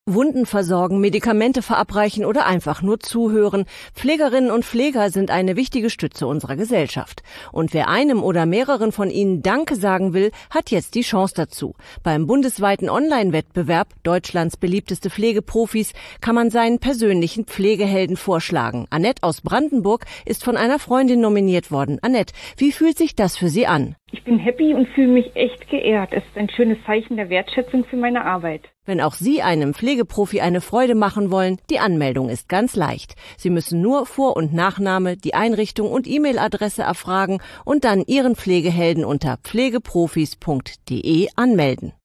Wunden versorgen, Medikamente verabreichen oder einfach nur zuhören. Pflegerinnen und Pfleger sind eine wichtige Stütze unserer Gesellschaft. Und wer einem oder mehreren von ihnen Danke sagen will, hat jetzt die Chance dazu. Beim bundesweiten Online-Wettbewerb Deutschlands beliebteste Pflegeprofis kann man seinen persönlichen Pflegehelden vorschlagen. Annette aus Brandenburg ist von einer Freundin nominiert worden. Annette, wie fühlt sich das für Sie an? Ich bin happy und fühle mich echt geehrt. Es ist ein schönes Zeichen der Wertschätzung für meine Arbeit. Wenn auch Sie einem Pflegeprofi eine Freude machen wollen, die Anmeldung ist ganz leicht. Sie müssen nur Vor- und Nachname, die Einrichtung und E-Mail-Adresse erfragen und dann Ihren Pflegehelden unter pflegeprofis.de anmelden.